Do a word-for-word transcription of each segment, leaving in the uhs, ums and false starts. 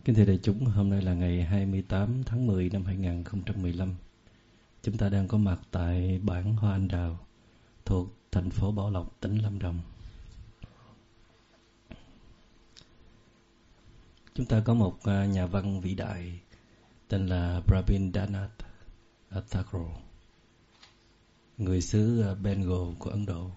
Kính thưa đại chúng, hôm nay là ngày hai mươi tám tháng mười năm hai nghìn không trăm mười lăm. Chúng ta đang có mặt tại bản Hoa Anh Đào thuộc thành phố Bảo Lộc, tỉnh Lâm Đồng. Chúng ta có một nhà văn vĩ đại tên là Rabindranath Tagore, người xứ Bengal của Ấn Độ.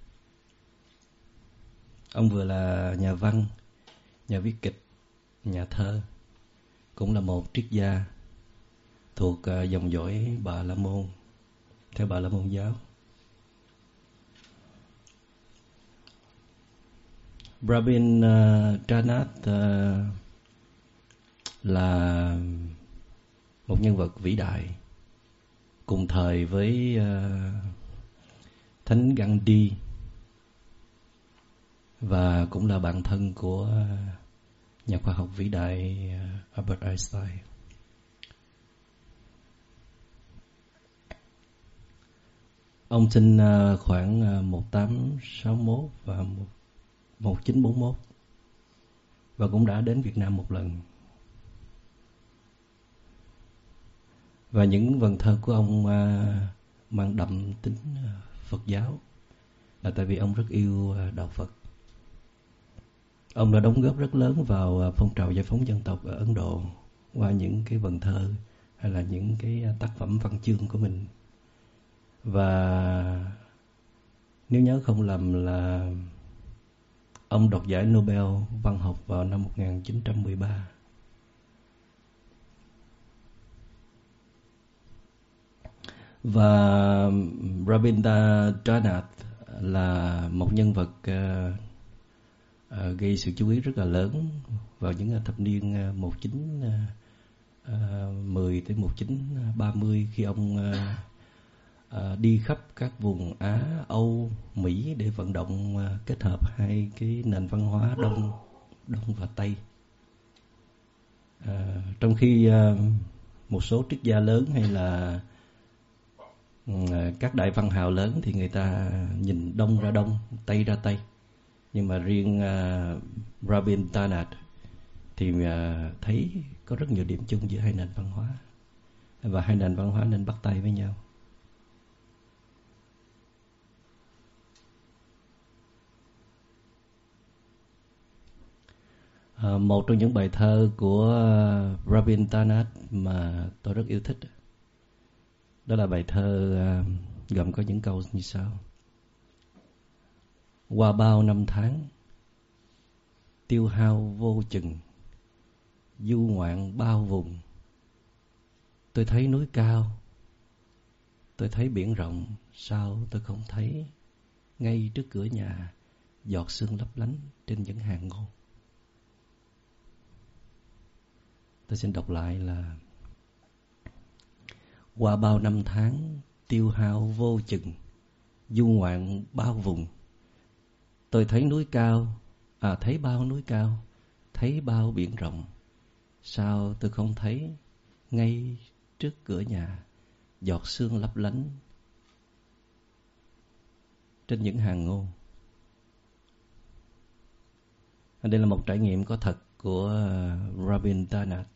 Ông vừa là nhà văn, nhà viết kịch, nhà thơ, cũng là một triết gia thuộc dòng dõi Bà La Môn, theo Bà La Môn giáo. Rabindranath là một nhân vật vĩ đại, cùng thời với Thánh Gandhi, và cũng là bạn thân của nhà khoa học vĩ đại Albert Einstein. Ông sinh khoảng một nghìn tám trăm sáu mươi mốt và một nghìn chín trăm bốn mươi mốt, và cũng đã đến Việt Nam một lần. Và những vần thơ của ông mang đậm tính Phật giáo, là tại vì ông rất yêu đạo Phật. Ông đã đóng góp rất lớn vào phong trào giải phóng dân tộc ở Ấn Độ qua những cái vần thơ hay là những cái tác phẩm văn chương của mình. Và nếu nhớ không lầm là ông đoạt giải Nobel văn học vào năm một nghìn chín trăm mười ba. Và Rabindranath là một nhân vật uh, uh, gây sự chú ý rất là lớn vào những thập niên uh, một nghìn chín trăm mười tới một nghìn chín trăm ba mươi, khi ông uh, uh, đi khắp các vùng Á, Âu, Mỹ để vận động uh, kết hợp hai cái nền văn hóa Đông, Đông và Tây. Uh, trong khi uh, một số triết gia lớn hay là các đại văn hào lớn thì người ta nhìn Đông ra Đông, Tây ra Tây. Nhưng mà riêng uh, Rabindranath thì uh, thấy có rất nhiều điểm chung giữa hai nền văn hóa, và hai nền văn hóa nên bắt tay với nhau. Uh, một trong những bài thơ của uh, Rabindranath mà tôi rất yêu thích, đó là bài thơ uh, gồm có những câu như sau: qua bao năm tháng, tiêu hao vô chừng, du ngoạn bao vùng, tôi thấy núi cao, tôi thấy biển rộng, sao tôi không thấy ngay trước cửa nhà giọt sương lấp lánh trên những hàng ngô. Tôi xin đọc lại là: qua bao năm tháng, tiêu hao vô chừng, du ngoạn bao vùng, tôi thấy núi cao, à thấy bao núi cao, thấy bao biển rộng, sao tôi không thấy ngay trước cửa nhà giọt sương lấp lánh trên những hàng ngô. Đây là một trải nghiệm có thật của Rabindranath.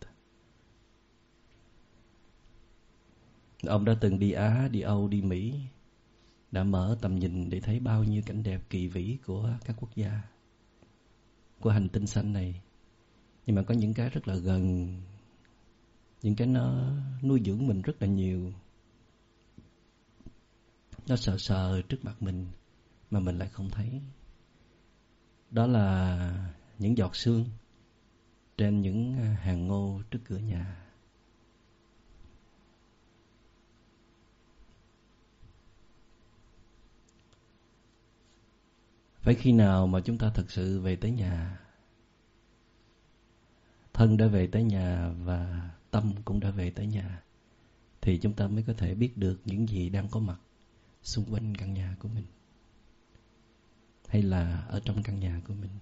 Ông đã từng đi Á, đi Âu, đi Mỹ, đã mở tầm nhìn để thấy bao nhiêu cảnh đẹp kỳ vĩ của các quốc gia, của hành tinh xanh này. Nhưng mà có những cái rất là gần, những cái nó nuôi dưỡng mình rất là nhiều, nó sờ sờ trước mặt mình mà mình lại không thấy. Đó là những giọt sương trên những hàng ngô trước cửa nhà. Phải khi nào mà chúng ta thực sự về tới nhà, thân đã về tới nhà và tâm cũng đã về tới nhà, thì chúng ta mới có thể biết được những gì đang có mặt xung quanh căn nhà của mình, hay là ở trong căn nhà của mình.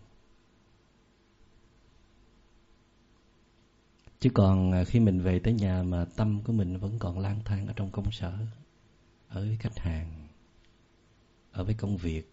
Chứ còn khi mình về tới nhà mà tâm của mình vẫn còn lang thang ở trong công sở, ở với khách hàng, ở với công việc,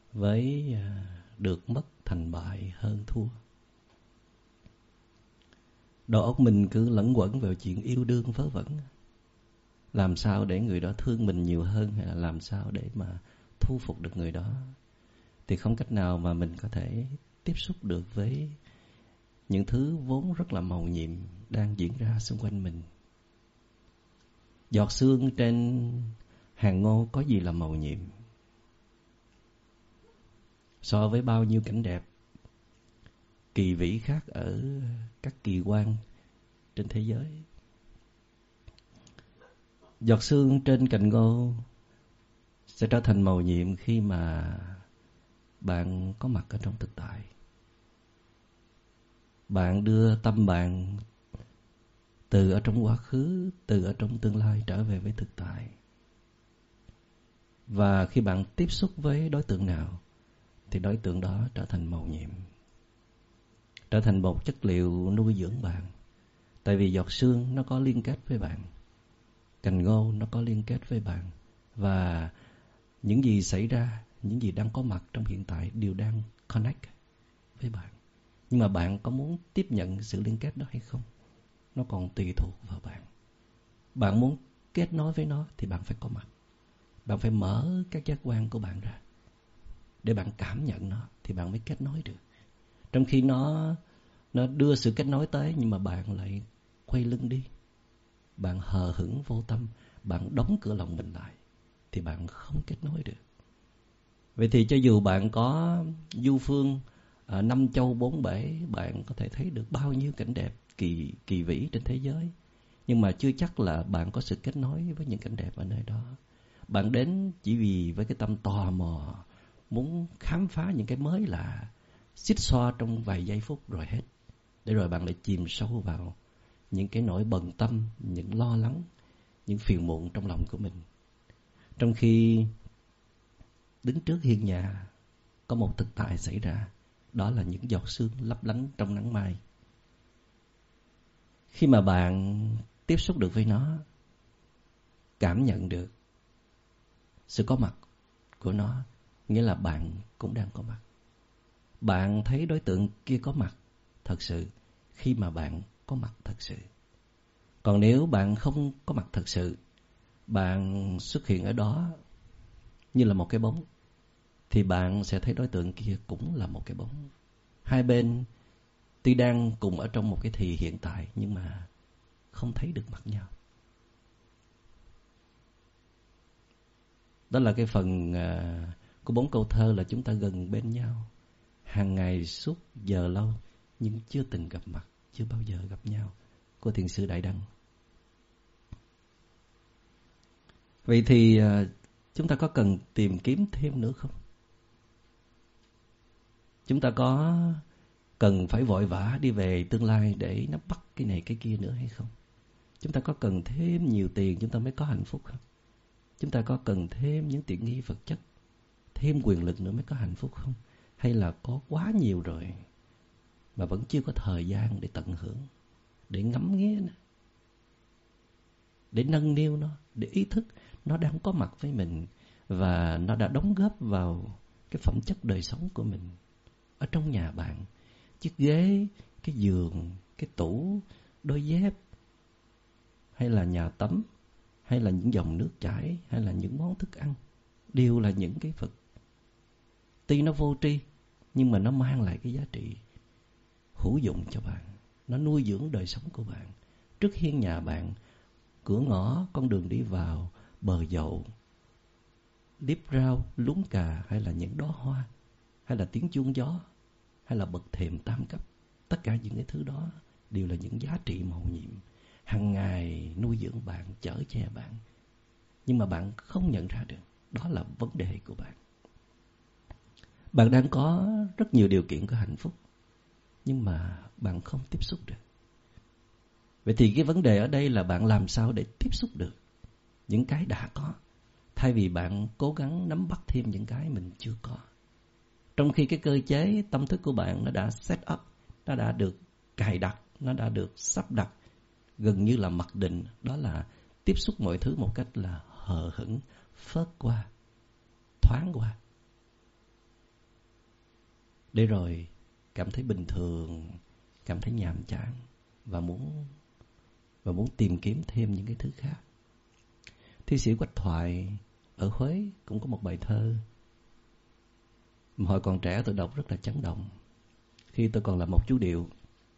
với được mất thành bại hơn thua, đầu óc mình cứ lẫn quẩn vào chuyện yêu đương vớ vẩn. Làm sao để người đó thương mình nhiều hơn, hay là làm sao để mà thu phục được người đó, thì không cách nào mà mình có thể tiếp xúc được với những thứ vốn rất là màu nhiệm đang diễn ra xung quanh mình. Giọt sương trên hàng ngô có gì là màu nhiệm so với bao nhiêu cảnh đẹp kỳ vĩ khác ở các kỳ quan trên thế giới. Giọt sương trên cành ngô sẽ trở thành màu nhiệm khi mà bạn có mặt ở trong thực tại. Bạn đưa tâm bạn từ ở trong quá khứ, từ ở trong tương lai trở về với thực tại. Và khi bạn tiếp xúc với đối tượng nào thì đối tượng đó trở thành màu nhiệm, trở thành một chất liệu nuôi dưỡng bạn. Tại vì giọt sương nó có liên kết với bạn, cành ngô nó có liên kết với bạn, và những gì xảy ra, những gì đang có mặt trong hiện tại đều đang connect với bạn. Nhưng mà bạn có muốn tiếp nhận sự liên kết đó hay không, nó còn tùy thuộc vào bạn. Bạn muốn kết nối với nó thì bạn phải có mặt. Bạn phải mở các giác quan của bạn ra để bạn cảm nhận nó thì bạn mới kết nối được. Trong khi nó nó đưa sự kết nối tới, nhưng mà bạn lại quay lưng đi, bạn hờ hững vô tâm, bạn đóng cửa lòng mình lại, thì bạn không kết nối được. Vậy thì cho dù bạn có du phương à, năm châu bốn bể, bạn có thể thấy được bao nhiêu cảnh đẹp kỳ kỳ vĩ trên thế giới, nhưng mà chưa chắc là bạn có sự kết nối với những cảnh đẹp ở nơi đó. Bạn đến chỉ vì với cái tâm tò mò, muốn khám phá những cái mới lạ, xích xoa trong vài giây phút rồi hết. Để rồi bạn lại chìm sâu vào những cái nỗi bận tâm, những lo lắng, những phiền muộn trong lòng của mình. Trong khi đứng trước hiên nhà có một thực tại xảy ra, đó là những giọt sương lấp lánh trong nắng mai. Khi mà bạn tiếp xúc được với nó, cảm nhận được sự có mặt của nó, nghĩa là bạn cũng đang có mặt. Bạn thấy đối tượng kia có mặt thật sự khi mà bạn có mặt thật sự. Còn nếu bạn không có mặt thật sự, bạn xuất hiện ở đó như là một cái bóng, thì bạn sẽ thấy đối tượng kia cũng là một cái bóng. Hai bên tuy đang cùng ở trong một cái thì hiện tại, nhưng mà không thấy được mặt nhau. Đó là cái phần uh, của bốn câu thơ là chúng ta gần bên nhau, hàng ngày suốt giờ lâu, nhưng chưa từng gặp mặt, chưa bao giờ gặp nhau, của Thiền sư Đại Đăng. Vậy thì uh, chúng ta có cần tìm kiếm thêm nữa không? Chúng ta có cần phải vội vã đi về tương lai để nắm bắt cái này cái kia nữa hay không? Chúng ta có cần thêm nhiều tiền chúng ta mới có hạnh phúc không? Chúng ta có cần thêm những tiện nghi vật chất, thêm quyền lực nữa mới có hạnh phúc không? Hay là có quá nhiều rồi mà vẫn chưa có thời gian để tận hưởng, để ngắm nghía nó, để nâng niu nó, để ý thức nó đang có mặt với mình và nó đã đóng góp vào cái phẩm chất đời sống của mình. Ở trong nhà bạn, chiếc ghế, cái giường, cái tủ, đôi dép, hay là nhà tắm, hay là những dòng nước chảy, hay là những món thức ăn, đều là những cái vật tuy nó vô tri, nhưng mà nó mang lại cái giá trị hữu dụng cho bạn. Nó nuôi dưỡng đời sống của bạn. Trước hiên nhà bạn, cửa ngõ, con đường đi vào, bờ dậu, liếp rau, luống cà, hay là những đóa hoa, hay là tiếng chuông gió, hay là bậc thềm tam cấp. Tất cả những cái thứ đó đều là những giá trị màu nhiệm, hàng ngày nuôi dưỡng bạn, chở che bạn. Nhưng mà bạn không nhận ra được. Đó là vấn đề của bạn. Bạn đang có rất nhiều điều kiện của hạnh phúc, nhưng mà bạn không tiếp xúc được. Vậy thì cái vấn đề ở đây là bạn làm sao để tiếp xúc được những cái đã có, thay vì bạn cố gắng nắm bắt thêm những cái mình chưa có. Trong khi cái cơ chế tâm thức của bạn nó đã set up, nó đã được cài đặt, nó đã được sắp đặt gần như là mặc định, đó là tiếp xúc mọi thứ một cách là hờ hững, phớt qua, thoáng qua, để rồi cảm thấy bình thường, cảm thấy nhàm chán, và muốn và muốn tìm kiếm thêm những cái thứ khác. Thi sĩ Quách Thoại ở Huế cũng có một bài thơ mà hồi còn trẻ tôi đọc rất là chấn động. Khi tôi còn là một chú điệu,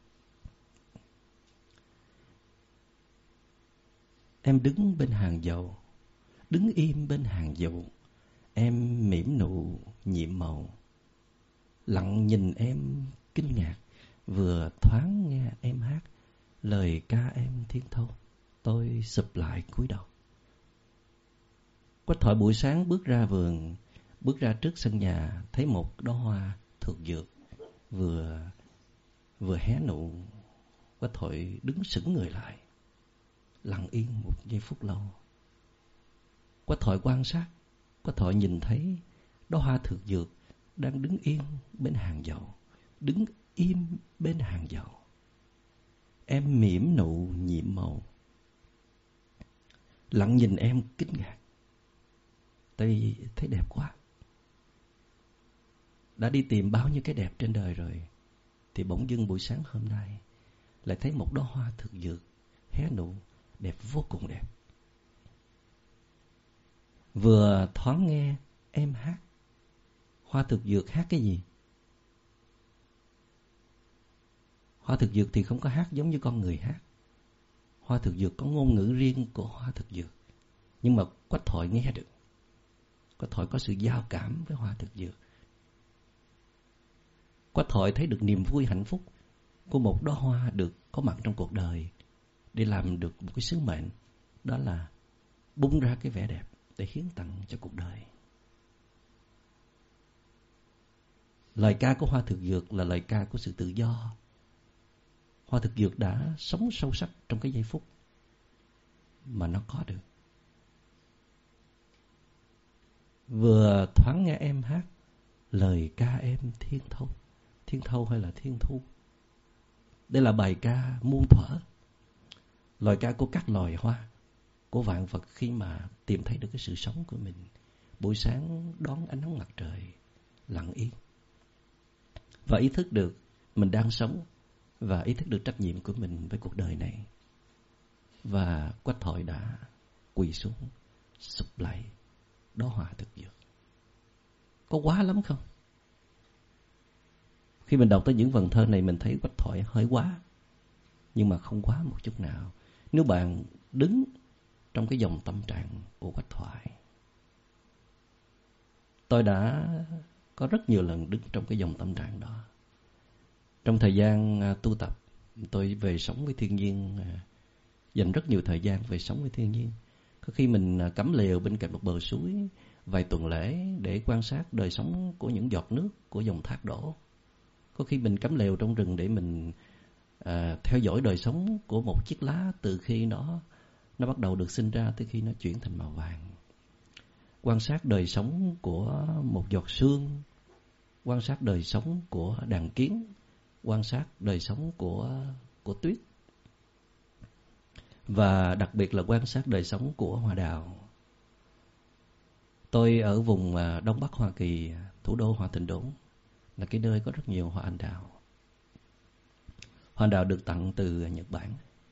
em đứng bên hàng dầu, đứng im bên hàng dầu, em mỉm nụ nhiệm màu, lặng nhìn em kinh ngạc, vừa thoáng nghe em hát lời ca em thiên thâu, tôi sụp lại cúi đầu. Quách Thoại buổi sáng bước ra vườn, bước ra trước sân nhà, thấy một đóa hoa thược dược vừa vừa hé nụ. Quách Thoại đứng sững người lại, lặng yên một giây phút lâu. Quách Thoại quan sát, Quách Thoại nhìn thấy đóa hoa thược dược đang đứng yên bên hàng dầu, đứng im bên hàng dầu. Em mỉm nụ nhiệm màu, lặng nhìn em kinh ngạc. Tôi thấy đẹp quá. Đã đi tìm bao nhiêu cái đẹp trên đời rồi, thì bỗng dưng buổi sáng hôm nay lại thấy một đóa hoa thực dược hé nụ, đẹp vô cùng đẹp. Vừa thoáng nghe em hát. Hoa thực dược hát cái gì? Hoa thực dược thì không có hát giống như con người hát. Hoa thực dược có ngôn ngữ riêng của hoa thực dược. Nhưng mà Quách Thoại nghe được. Quách Thoại có sự giao cảm với hoa thực dược. Quách Thoại thấy được niềm vui hạnh phúc của một đóa hoa được có mặt trong cuộc đời để làm được một cái sứ mệnh, đó là bung ra cái vẻ đẹp để hiến tặng cho cuộc đời. Lời ca của hoa thực dược là lời ca của sự tự do. Hoa thực dược đã sống sâu sắc trong cái giây phút mà nó có được. Vừa thoáng nghe em hát lời ca em thiên thâu. Thiên thâu hay là thiên thu? Đây là bài ca muôn thuở, lời ca của các loài hoa, của vạn vật khi mà tìm thấy được cái sự sống của mình. Buổi sáng đón ánh nắng mặt trời, lặng yên và ý thức được mình đang sống, và ý thức được trách nhiệm của mình với cuộc đời này. Và Quách Thoại đã quỳ xuống, sụp lại đóa hoa thực dược. Có quá lắm không? Khi mình đọc tới những vần thơ này, mình thấy Quách Thoại hơi quá, nhưng mà không quá một chút nào. Nếu bạn đứng trong cái dòng tâm trạng của Quách Thoại. Tôi đã có rất nhiều lần đứng trong cái dòng tâm trạng đó. Trong thời gian tu tập, tôi về sống với thiên nhiên, dành rất nhiều thời gian về sống với thiên nhiên. Có khi mình cắm lều bên cạnh một bờ suối vài tuần lễ để quan sát đời sống của những giọt nước của dòng thác đổ. Có khi mình cắm lều trong rừng để mình à, theo dõi đời sống của một chiếc lá từ khi nó nó bắt đầu được sinh ra tới khi nó chuyển thành màu vàng. Quan sát đời sống của một giọt sương, quan sát đời sống của đàn kiến, quan sát đời sống của của tuyết, và đặc biệt là quan sát đời sống của hoa đào. Tôi ở vùng Đông Bắc Hoa Kỳ, thủ đô Hoa Tịnh Đốn, là cái nơi có rất nhiều hoa anh đào. Hoa anh đào được tặng từ Nhật Bản.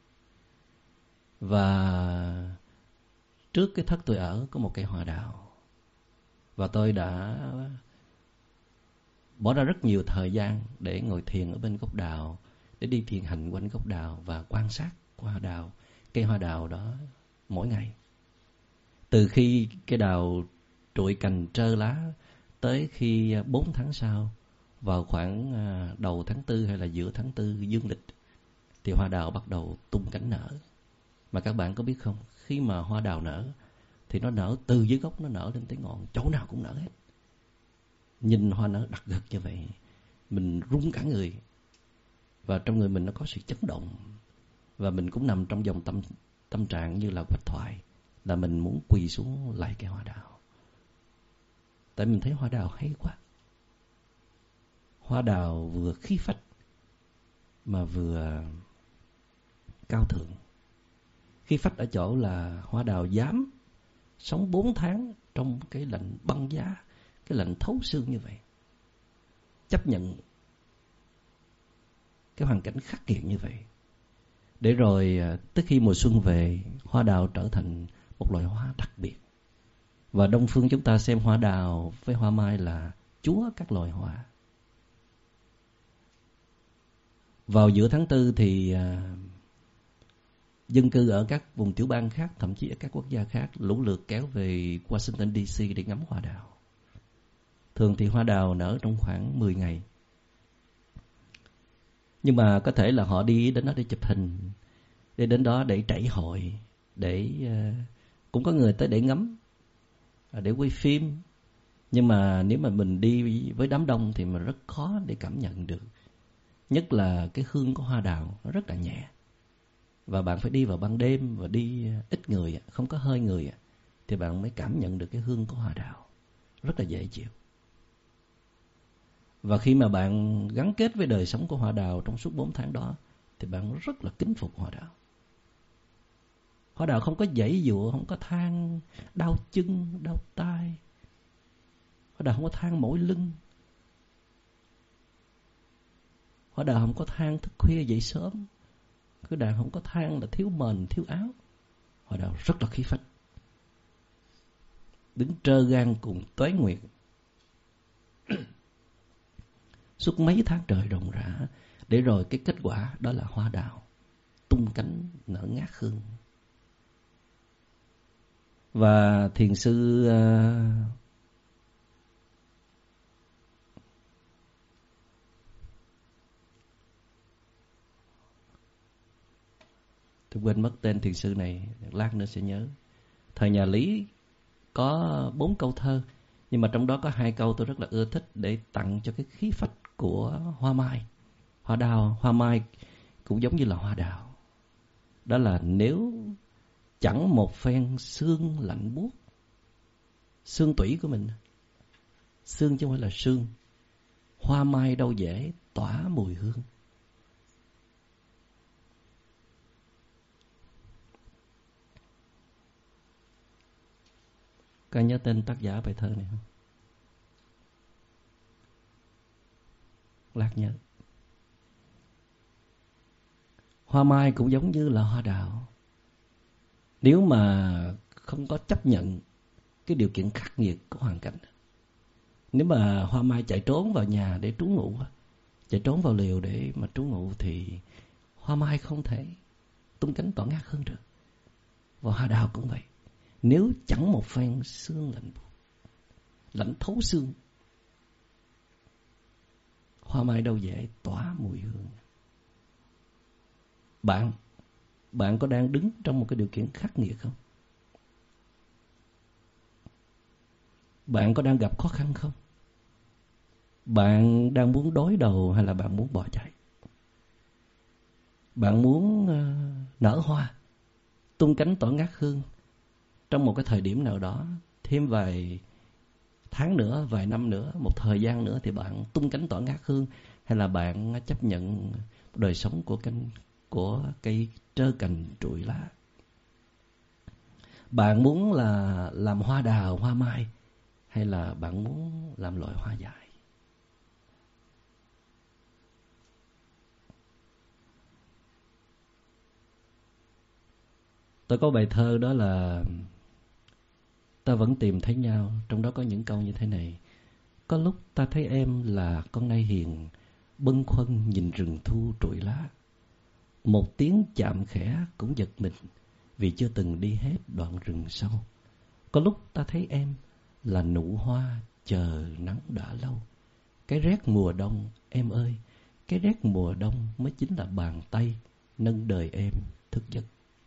Và trước cái thất tôi ở có một cây hoa đào. Và tôi đã bỏ ra rất nhiều thời gian để ngồi thiền ở bên gốc đào, để đi thiền hành quanh gốc đào và quan sát hoa đào, cây hoa đào đó mỗi ngày. Từ khi cây đào trụi cành trơ lá tới khi bốn tháng sau, vào khoảng đầu tháng tư hay là giữa tháng tư dương lịch, thì hoa đào bắt đầu tung cánh nở. Mà các bạn có biết không, khi mà hoa đào nở thì nó nở từ dưới gốc, nó nở lên tới ngọn, chỗ nào cũng nở hết. Nhìn hoa nở đặc gật như vậy, mình run cả người, và trong người mình nó có sự chấn động. Và mình cũng nằm trong dòng tâm tâm trạng như là Quách Thoại, là mình muốn quỳ xuống lại cây hoa đào. Tại mình thấy hoa đào hay quá. Hoa đào vừa khí phách mà vừa cao thượng. Khí phách ở chỗ là hoa đào dám sống bốn tháng trong cái lạnh băng giá, cái lạnh thấu xương như vậy, chấp nhận cái hoàn cảnh khắc nghiệt như vậy, Để rồi tới khi mùa xuân về, hoa đào trở thành một loại hoa đặc biệt. Và Đông phương chúng ta xem hoa đào với hoa mai là chúa các loài hoa. Vào giữa tháng tư thì à, dân cư ở các vùng tiểu bang khác, thậm chí ở các quốc gia khác, lũ lượt kéo về Washington đê xê để ngắm hoa đào. Thường thì hoa đào nở trong khoảng mười ngày. Nhưng mà có thể là họ đi đến đó để chụp hình, đi đến đó để trải hội, để uh, cũng có người tới để ngắm, để quay phim. Nhưng mà nếu mà mình đi với đám đông thì mình rất khó để cảm nhận được. Nhất là cái hương của hoa đào nó rất là nhẹ. Và bạn phải đi vào ban đêm và đi ít người, không có hơi người, thì bạn mới cảm nhận được cái hương của hoa đào. Rất là dễ chịu. Và khi mà bạn gắn kết với đời sống của hoa đào trong suốt bốn tháng đó, thì bạn rất là kính phục hoa đào. Hoa đào không có giãy giụa, không có than đau chân, đau tai. Hoa đào không có than mỏi lưng. Hoa đào không có than thức khuya dậy sớm. Hoa đào không có than là thiếu mền, thiếu áo. Hoa đào rất là khí phách, đứng trơ gan cùng tuế nguyệt suốt mấy tháng trời ròng rã, để rồi cái kết quả đó là hoa đào tung cánh nở ngát hương. Và thiền sư uh, tôi quên mất tên thiền sư này, lát nữa sẽ nhớ. Thời nhà Lý có bốn câu thơ, nhưng mà trong đó có hai câu tôi rất là ưa thích để tặng cho cái khí phách của hoa mai. Hoa đào, hoa mai cũng giống như là hoa đào. Đó là nếu chẳng một phen sương lạnh buốt, xương tủy của mình, xương chứ không phải là sương, hoa mai đâu dễ tỏa mùi hương. Có nhớ tên tác giả bài thơ này không? Lát nhớ. Hoa mai cũng giống như là hoa đào. Nếu mà không có chấp nhận cái điều kiện khắc nghiệt của hoàn cảnh, nếu mà hoa mai chạy trốn vào nhà để trú ngụ, chạy trốn vào liều để mà trú ngụ, thì hoa mai không thể tung cánh tỏa ngát hơn được. Và hoa đào cũng vậy. Nếu chẳng một phen sương lạnh buốt, lạnh thấu xương, hoa mai đâu dễ tỏa mùi hương. Bạn, bạn có đang đứng trong một cái điều kiện khắc nghiệt không? Bạn có đang gặp khó khăn không? Bạn đang muốn đối đầu hay là bạn muốn bỏ chạy? Bạn muốn uh, nở hoa, tung cánh tỏa ngát hương trong một cái thời điểm nào đó, thêm vài tháng nữa, vài năm nữa, một thời gian nữa thì bạn tung cánh tỏa ngát hương, hay là bạn chấp nhận đời sống của cánh của cây trơ cành trụi lá? Bạn muốn là làm hoa đào, hoa mai, hay là bạn muốn làm loại hoa dại? Tôi có bài thơ đó là ta vẫn tìm thấy nhau. Trong đó có những câu như thế này: có lúc ta thấy em là con nai hiền, bâng khuâng nhìn rừng thu trụi lá. Một tiếng chạm khẽ cũng giật mình, vì chưa từng đi hết đoạn rừng sâu. Có lúc ta thấy em là nụ hoa chờ nắng đã lâu. Cái rét mùa đông em ơi, cái rét mùa đông mới chính là bàn tay nâng đời em thức giấc.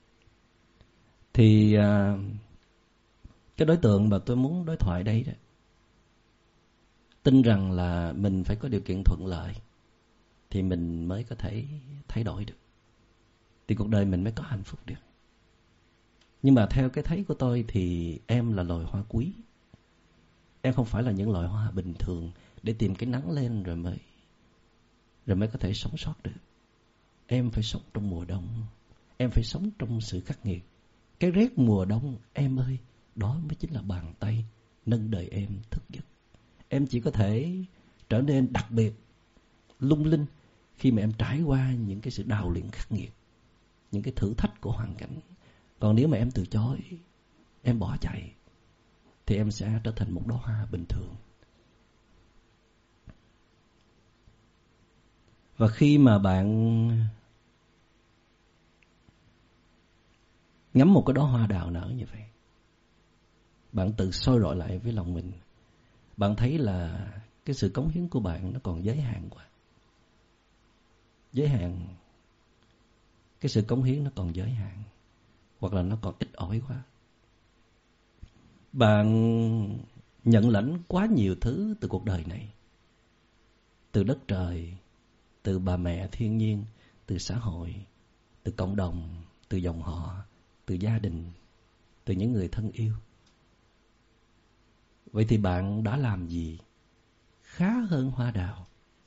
Thì à, cái đối tượng mà tôi muốn đối thoại đây đó, tin rằng là mình phải có điều kiện thuận lợi thì mình mới có thể thay đổi được, thì cuộc đời mình mới có hạnh phúc được. Nhưng mà theo cái thấy của tôi thì em là loài hoa quý. Em không phải là những loài hoa bình thường để tìm cái nắng lên rồi mới rồi mới có thể sống sót được. Em phải sống trong mùa đông, em phải sống trong sự khắc nghiệt. Cái rét mùa đông em ơi, đó mới chính là bàn tay nâng đời em thức giấc. Em chỉ có thể trở nên đặc biệt, lung linh khi mà em trải qua những cái sự đào luyện khắc nghiệt. những cái thử thách của hoàn cảnh. Còn nếu mà em từ chối, em bỏ chạy, thì em sẽ trở thành một đóa hoa bình thường. Và khi mà bạn ngắm một cái đóa hoa đào nở như vậy, bạn tự soi rọi lại với lòng mình. Bạn thấy là cái sự cống hiến của bạn nó còn giới hạn quá. Giới hạn. Cái sự cống hiến nó còn giới hạn, hoặc là nó còn ít ỏi quá. Bạn nhận lãnh quá nhiều thứ từ cuộc đời này. Từ đất trời, từ bà mẹ thiên nhiên, từ xã hội, từ cộng đồng, từ dòng họ, từ gia đình, từ những người thân yêu. Vậy thì bạn đã làm gì khá hơn hoa đào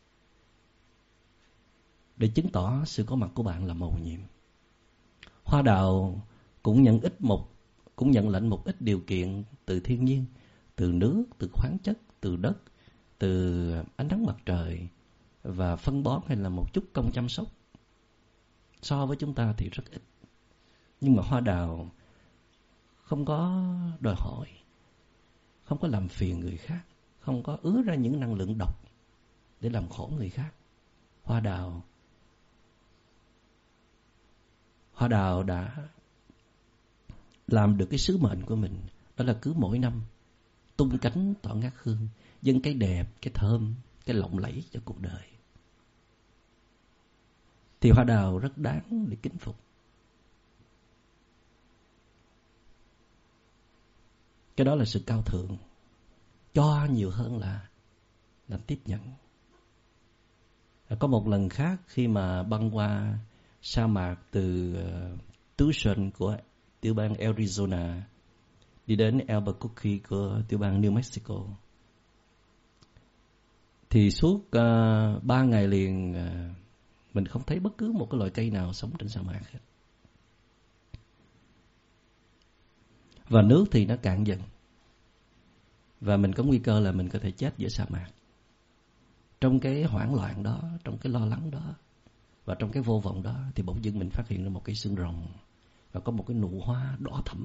để chứng tỏ sự có mặt của bạn là mầu nhiệm? Hoa đào cũng nhận ít một cũng nhận lãnh một ít điều kiện từ thiên nhiên, từ nước, từ khoáng chất, từ đất, từ ánh nắng mặt trời và phân bón hay là một chút công chăm sóc. So với chúng ta thì rất ít. Nhưng mà hoa đào không có đòi hỏi, không có làm phiền người khác, không có ứa ra những năng lượng độc để làm khổ người khác. Hoa đào Hoa đào đã làm được cái sứ mệnh của mình, đó là cứ mỗi năm tung cánh tỏa ngát hương, dâng cái đẹp, cái thơm, cái lộng lẫy cho cuộc đời. Thì hoa đào rất đáng để kính phục. Cái đó là sự cao thượng, cho nhiều hơn là là tiếp nhận. Có một lần khác, khi mà băng qua sa mạc từ uh, Tucson của tiểu bang Arizona đi đến Albuquerque của tiểu bang New Mexico, thì suốt uh, ba ngày liền uh, mình không thấy bất cứ một cái loại cây nào sống trên sa mạc hết. Và nước thì nó cạn dần, và mình có nguy cơ là mình có thể chết giữa sa mạc. Trong cái hoảng loạn đó, trong cái lo lắng đó và trong cái vô vọng đó, thì bỗng dưng mình phát hiện ra một cái xương rồng và có một cái nụ hoa đỏ thẫm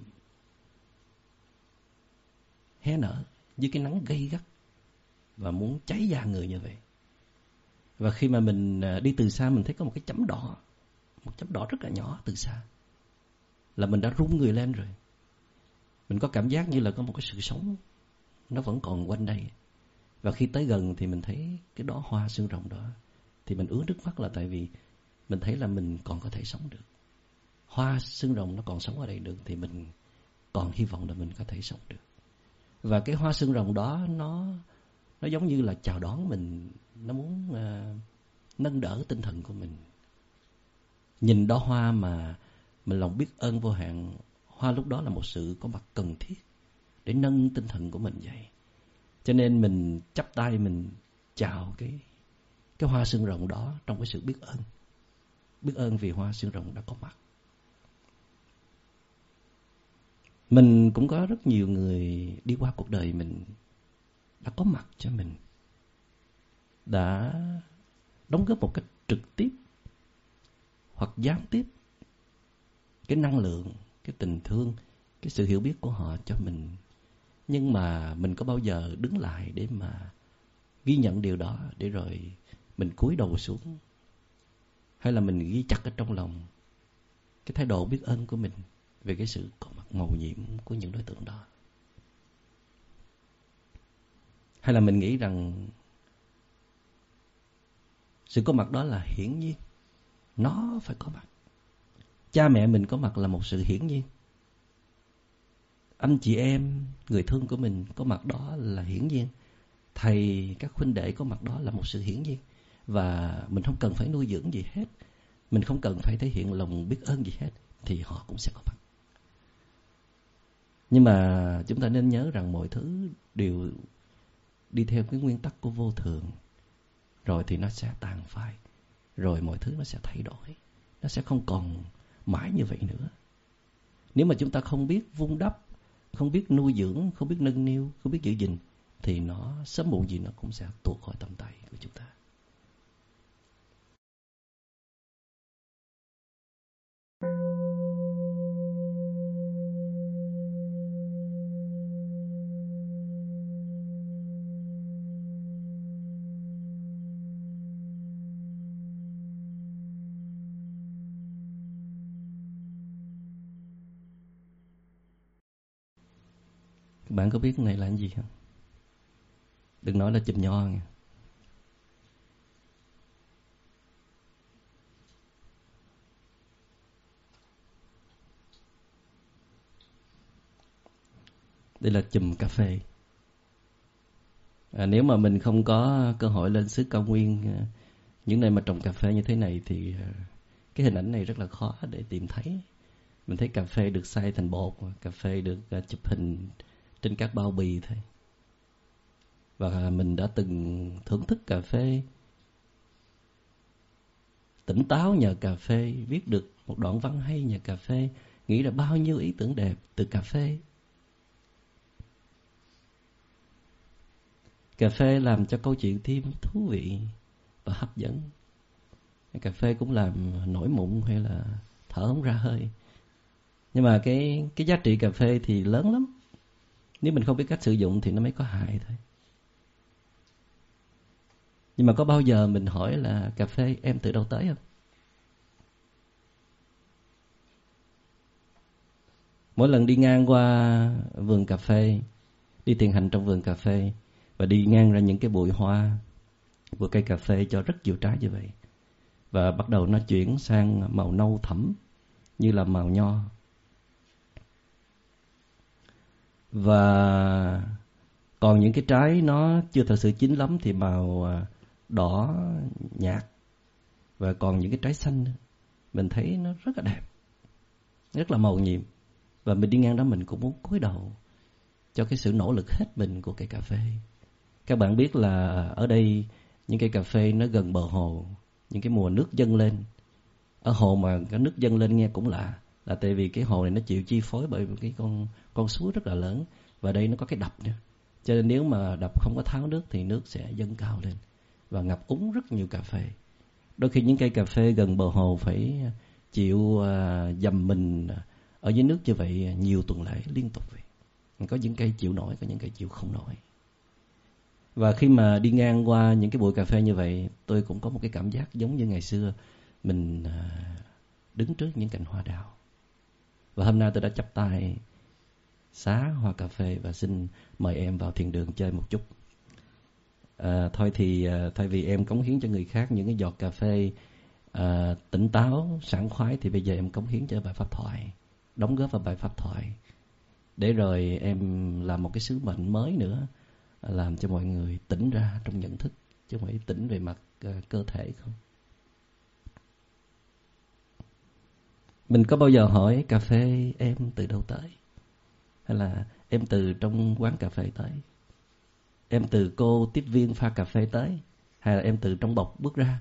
hé nở dưới cái nắng gay gắt và muốn cháy da người như vậy. Và khi mà mình đi từ xa, mình thấy có một cái chấm đỏ, một chấm đỏ rất là nhỏ từ xa, là mình đã run người lên rồi. Mình có cảm giác như là có một cái sự sống nó vẫn còn quanh đây. Và khi tới gần thì mình thấy cái đóa hoa xương rồng đó, thì mình ứa nước mắt, là tại vì mình thấy là mình còn có thể sống được. Hoa xương rồng nó còn sống ở đây được, thì mình còn hy vọng là mình có thể sống được. Và cái hoa xương rồng đó nó nó giống như là chào đón mình, nó muốn uh, nâng đỡ tinh thần của mình. Nhìn đóa hoa mà mình lòng biết ơn vô hạn. Hoa lúc đó là một sự có mặt cần thiết để nâng tinh thần của mình dậy. Cho nên mình chắp tay, mình chào cái cái hoa xương rồng đó trong cái sự biết ơn. Biết ơn vì hoa xương rồng đã có mặt. Mình cũng có rất nhiều người đi qua cuộc đời mình đã có mặt cho mình, đã đóng góp một cách trực tiếp hoặc gián tiếp cái năng lượng, cái tình thương, cái sự hiểu biết của họ cho mình. Nhưng mà mình có bao giờ đứng lại để mà ghi nhận điều đó, để rồi mình cúi đầu xuống, hay là mình ghi chặt ở trong lòng cái thái độ biết ơn của mình về cái sự có mặt mầu nhiệm của những đối tượng đó? Hay là mình nghĩ rằng sự có mặt đó là hiển nhiên, nó phải có mặt. Cha mẹ mình có mặt là một sự hiển nhiên. Anh chị em, người thương của mình có mặt đó là hiển nhiên. Thầy, các huynh đệ có mặt đó là một sự hiển nhiên. Và mình không cần phải nuôi dưỡng gì hết, mình không cần phải thể hiện lòng biết ơn gì hết, thì họ cũng sẽ có mặt. Nhưng mà chúng ta nên nhớ rằng mọi thứ đều đi theo cái nguyên tắc của vô thường. Rồi thì nó sẽ tàn phai, rồi mọi thứ nó sẽ thay đổi, nó sẽ không còn mãi như vậy nữa. Nếu mà chúng ta không biết vun đắp, không biết nuôi dưỡng, không biết nâng niu, không biết giữ gìn, thì nó sớm muộn gì nó cũng sẽ tuột khỏi tầm tay của chúng ta. Các bạn có biết cái này là cái gì không? Đừng nói là chùm nho nha. Đây là chùm cà phê. À, nếu mà mình không có cơ hội lên xứ cao nguyên, những nơi mà trồng cà phê như thế này, thì cái hình ảnh này rất là khó để tìm thấy. Mình thấy cà phê được xay thành bột, cà phê được chụp hình trên các bao bì thôi. Và mình đã từng thưởng thức cà phê, tỉnh táo nhờ cà phê, viết được một đoạn văn hay nhờ cà phê, nghĩ ra bao nhiêu ý tưởng đẹp từ cà phê. Cà phê làm cho câu chuyện thêm thú vị và hấp dẫn. Cà phê cũng làm nổi mụn hay là thở không ra hơi. Nhưng mà cái, cái giá trị cà phê thì lớn lắm. Nếu mình không biết cách sử dụng thì nó mới có hại thôi. Nhưng mà có bao giờ mình hỏi là cà phê em từ đâu tới không? Mỗi lần đi ngang qua vườn cà phê, đi thiền hành trong vườn cà phê, và đi ngang ra những cái bụi hoa, bụi cây cà phê cho rất nhiều trái như vậy, và bắt đầu nó chuyển sang màu nâu thẫm như là màu nho. Và còn những cái trái nó chưa thật sự chín lắm thì màu đỏ nhạt. Và còn những cái trái xanh mình thấy nó rất là đẹp, rất là màu nhiệm. Và mình đi ngang đó mình cũng muốn cúi đầu cho cái sự nỗ lực hết mình của cây cà phê. Các bạn biết là ở đây những cây cà phê nó gần bờ hồ, những cái mùa nước dâng lên. Ở hồ mà cái nước dâng lên nghe cũng lạ, là tại vì cái hồ này nó chịu chi phối bởi cái con con suối rất là lớn, và đây nó có cái đập nữa. Cho nên nếu mà đập không có tháo nước thì nước sẽ dâng cao lên và ngập úng rất nhiều cà phê. Đôi khi những cây cà phê gần bờ hồ phải chịu uh, dầm mình ở dưới nước như vậy nhiều tuần lễ liên tục vậy. Có những cây chịu nổi, có những cây chịu không nổi. Và khi mà đi ngang qua những cái bụi cà phê như vậy, tôi cũng có một cái cảm giác giống như ngày xưa mình uh, đứng trước những cành hoa đào. Và hôm nay tôi đã chắp tay xá hoa cà phê và xin mời em vào thiền đường chơi một chút. À, thôi thì à, thay vì em cống hiến cho người khác những cái giọt cà phê à, tỉnh táo, sảng khoái, thì bây giờ em cống hiến cho bài pháp thoại, đóng góp vào bài pháp thoại, để rồi em làm một cái sứ mệnh mới nữa, làm cho mọi người tỉnh ra trong nhận thức, chứ không phải tỉnh về mặt à, cơ thể không. Mình có bao giờ hỏi cà phê em từ đâu tới? Hay là em từ trong quán cà phê tới? Em từ cô tiếp viên pha cà phê tới? Hay là em từ trong bọc bước ra?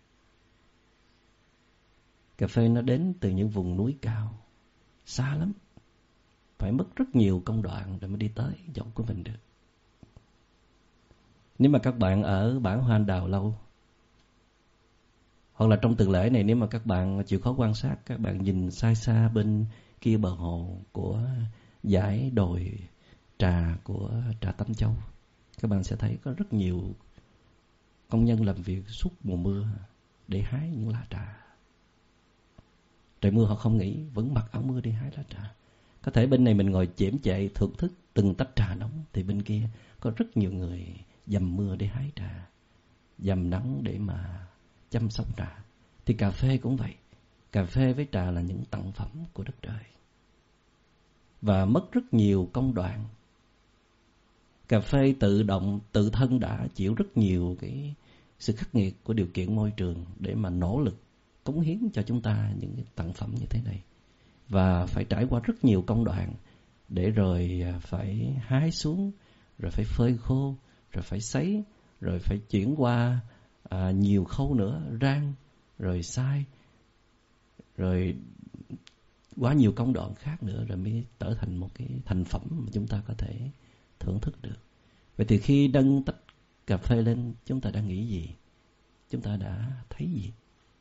Cà phê nó đến từ những vùng núi cao, xa lắm, phải mất rất nhiều công đoạn để mới đi tới giọng của mình được. Nếu mà các bạn ở bản Hoa Anh Đào lâu, hoặc là trong tuần lễ này, nếu mà các bạn chịu khó quan sát, các bạn nhìn xa xa bên kia bờ hồ của dãy đồi trà của Trà Tâm Châu, các bạn sẽ thấy có rất nhiều công nhân làm việc suốt mùa mưa để hái những lá trà. Trời mưa họ không nghỉ, vẫn mặc áo mưa đi hái lá trà. Có thể bên này mình ngồi chễm chệ thưởng thức từng tách trà nóng, thì bên kia có rất nhiều người dầm mưa để hái trà, dầm nắng để mà chăm sóc trà. Thì cà phê cũng vậy. Cà phê với trà là những tặng phẩm của đất trời, và mất rất nhiều công đoạn. Cà phê tự động, tự thân đã chịu rất nhiều cái sự khắc nghiệt của điều kiện môi trường để mà nỗ lực cống hiến cho chúng ta những cái tặng phẩm như thế này. Và phải trải qua rất nhiều công đoạn, để rồi phải hái xuống, rồi phải phơi khô, rồi phải sấy, rồi phải chuyển qua à, nhiều khâu nữa, rang, rồi xay, rồi quá nhiều công đoạn khác nữa, rồi mới trở thành một cái thành phẩm mà chúng ta có thể thưởng thức được. Vậy thì khi nâng tách cà phê lên, chúng ta đã nghĩ gì? Chúng ta đã thấy gì?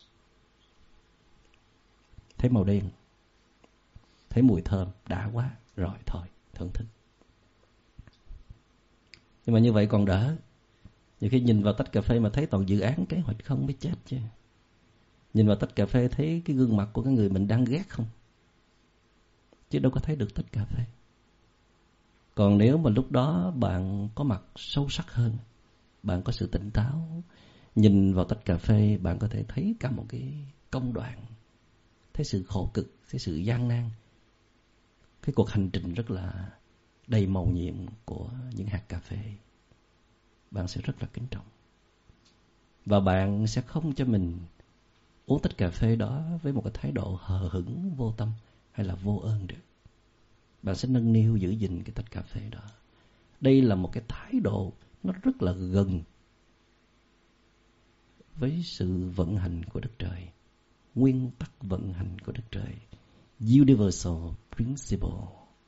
Thấy màu đen, thấy mùi thơm, đã quá, rồi thôi, thưởng thức. Nhưng mà như vậy còn đỡ. Nhiều khi nhìn vào tách cà phê mà thấy toàn dự án kế hoạch không mới chết chứ. Nhìn vào tách cà phê thấy cái gương mặt của cái người mình đang ghét không, chứ đâu có thấy được tách cà phê. Còn nếu mà lúc đó bạn có mặt sâu sắc hơn, bạn có sự tỉnh táo, nhìn vào tách cà phê, bạn có thể thấy cả một cái công đoạn, thấy sự khổ cực, thấy sự gian nan, cái cuộc hành trình rất là đầy màu nhiệm của những hạt cà phê. Bạn sẽ rất là kính trọng. Và bạn sẽ không cho mình uống tách cà phê đó với một cái thái độ hờ hững, vô tâm hay là vô ơn được. Bạn sẽ nâng niu giữ gìn cái tách cà phê đó. Đây là một cái thái độ nó rất là gần với sự vận hành của đất trời, nguyên tắc vận hành của đất trời, universal principle.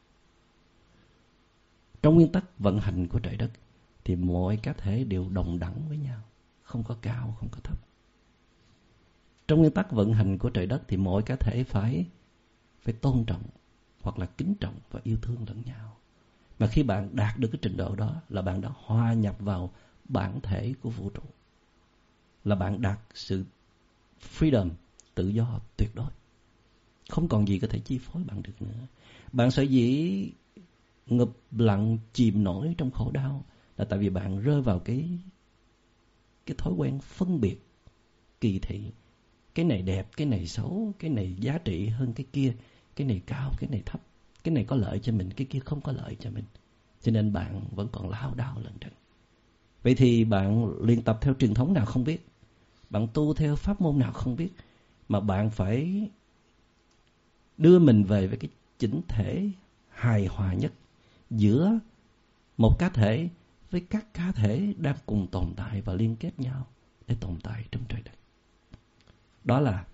Trong nguyên tắc vận hành của trời đất thì mọi cá thể đều đồng đẳng với nhau, không có cao, không có thấp. Trong nguyên tắc vận hành của trời đất thì mỗi cá thể phải phải tôn trọng hoặc là kính trọng và yêu thương lẫn nhau. Mà khi bạn đạt được cái trình độ đó là bạn đã hòa nhập vào bản thể của vũ trụ, là bạn đạt sự freedom, tự do tuyệt đối. Không còn gì có thể chi phối bạn được nữa. Bạn sở dĩ ngập lặng chìm nổi trong khổ đau là tại vì bạn rơi vào cái cái thói quen phân biệt, kỳ thị. Cái này đẹp, cái này xấu, cái này giá trị hơn cái kia, cái này cao, cái này thấp, cái này có lợi cho mình, cái kia không có lợi cho mình. Cho nên bạn vẫn còn lao đao lần trận. Vậy thì bạn luyện tập theo truyền thống nào không biết, bạn tu theo pháp môn nào không biết, mà bạn phải đưa mình về với cái chỉnh thể hài hòa nhất giữa một cá thể với các cá thể đang cùng tồn tại và liên kết nhau để tồn tại trong trời đất. Đó là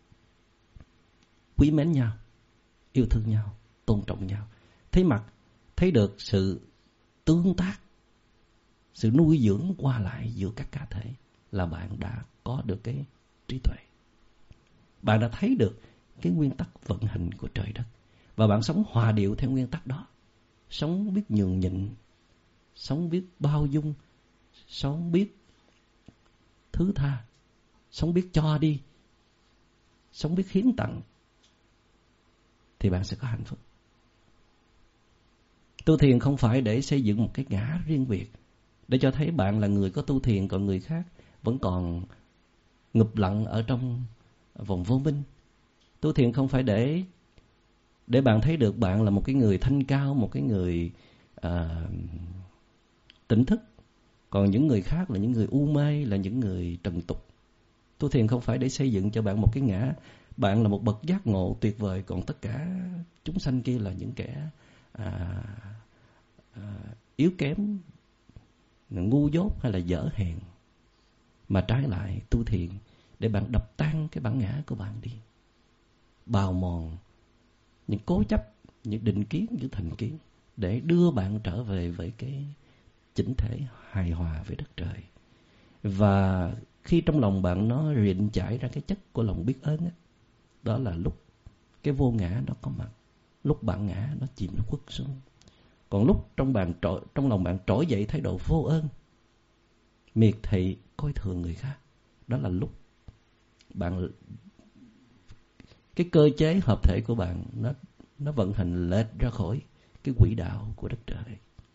quý mến nhau, yêu thương nhau, tôn trọng nhau, thấy mặt, thấy được sự tương tác, sự nuôi dưỡng qua lại giữa các cá thể, là bạn đã có được cái trí tuệ. Bạn đã thấy được cái nguyên tắc vận hành của trời đất và bạn sống hòa điệu theo nguyên tắc đó. Sống biết nhường nhịn, sống biết bao dung, sống biết thứ tha, sống biết cho đi, sống biết hiến tặng, thì bạn sẽ có hạnh phúc. Tu thiền không phải để xây dựng một cái ngã riêng biệt, để cho thấy bạn là người có tu thiền, còn người khác vẫn còn ngụp lặng ở trong vòng vô minh. Tu thiền không phải để để bạn thấy được bạn là một cái người thanh cao, một cái người à, tỉnh thức, còn những người khác là những người u mê, là những người trần tục. Tu thiền không phải để xây dựng cho bạn một cái ngã bạn là một bậc giác ngộ tuyệt vời, còn tất cả chúng sanh kia là những kẻ à, à, yếu kém, ngu dốt hay là dở hèn. Mà trái lại, tu thiền để bạn đập tan cái bản ngã của bạn đi, bào mòn những cố chấp, những định kiến, những thành kiến, để đưa bạn trở về với cái chỉnh thể hài hòa với đất trời. Và khi trong lòng bạn nó rịn chảy ra cái chất của lòng biết ơn á, đó là lúc cái vô ngã nó có mặt, lúc bản ngã nó chìm nó khuất xuống. Còn lúc trong bạn trỗi, trong lòng bạn trỗi dậy thái độ vô ơn, miệt thị, coi thường người khác, đó là lúc bạn cái cơ chế hợp thể của bạn nó nó vận hành lệch ra khỏi cái quỹ đạo của đất trời.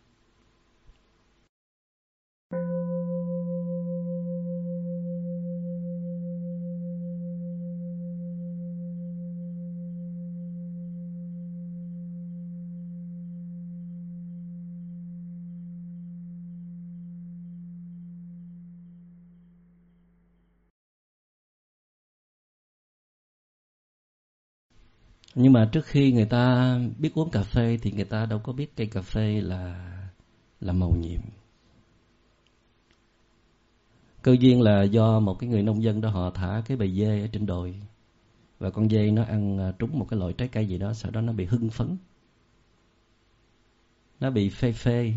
Nhưng mà trước khi người ta biết uống cà phê thì người ta đâu có biết cây cà phê là là màu nhiệm. Cơ duyên là do một cái người nông dân đó họ thả cái bầy dê ở trên đồi, và con dê nó ăn trúng một cái loại trái cây gì đó, sau đó nó bị hưng phấn, nó bị phê phê,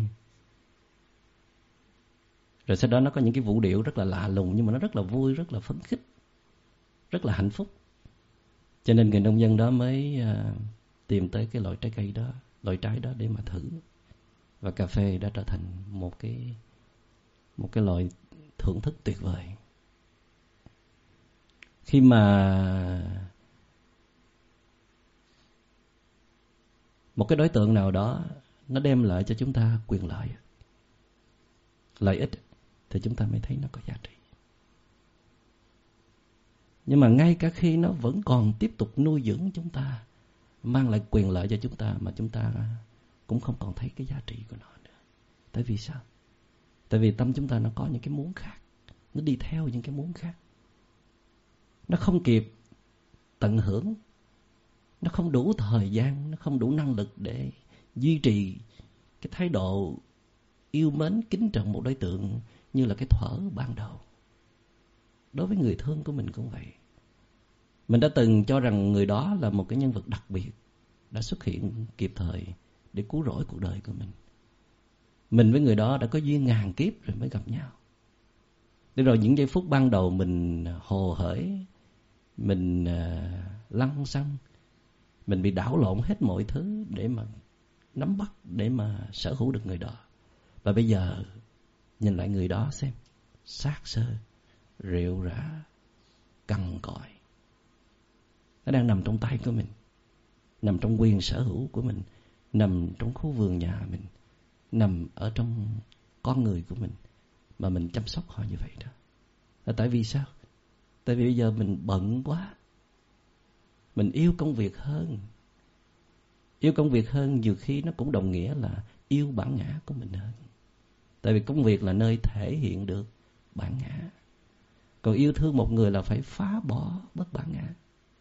rồi sau đó nó có những cái vũ điệu rất là lạ lùng, nhưng mà nó rất là vui, rất là phấn khích, rất là hạnh phúc. Cho nên người nông dân đó mới uh, tìm tới cái loại trái cây đó, loại trái đó để mà thử. Và cà phê đã trở thành một cái một cái loại thưởng thức tuyệt vời. Khi mà một cái đối tượng nào đó nó đem lại cho chúng ta quyền lợi, lợi ích, thì chúng ta mới thấy nó có giá trị. Nhưng mà ngay cả khi nó vẫn còn tiếp tục nuôi dưỡng chúng ta, mang lại quyền lợi cho chúng ta, mà chúng ta cũng không còn thấy cái giá trị của nó nữa. Tại vì sao? Tại vì tâm chúng ta nó có những cái muốn khác, nó đi theo những cái muốn khác. Nó không kịp tận hưởng, nó không đủ thời gian, nó không đủ năng lực để duy trì cái thái độ yêu mến, kính trọng một đối tượng như là cái thuở ban đầu. Đối với người thương của mình cũng vậy. Mình đã từng cho rằng người đó là một cái nhân vật đặc biệt, đã xuất hiện kịp thời để cứu rỗi cuộc đời của mình. Mình với người đó đã có duyên ngàn kiếp rồi mới gặp nhau. Để rồi những giây phút ban đầu mình hồ hởi, mình uh, lăng xăng, mình bị đảo lộn hết mọi thứ để mà nắm bắt, để mà sở hữu được người đó. Và bây giờ nhìn lại người đó xem, xác xơ, rệu rã, cằn cõi. Nó đang nằm trong tay của mình, nằm trong quyền sở hữu của mình, nằm trong khu vườn nhà mình, nằm ở trong con người của mình, mà mình chăm sóc họ như vậy đó. Là tại vì sao? Tại vì bây giờ mình bận quá, mình yêu công việc hơn. Yêu công việc hơn nhiều khi nó cũng đồng nghĩa là yêu bản ngã của mình hơn. Tại vì công việc là nơi thể hiện được bản ngã. Còn yêu thương một người là phải phá bỏ bớt bản ngã.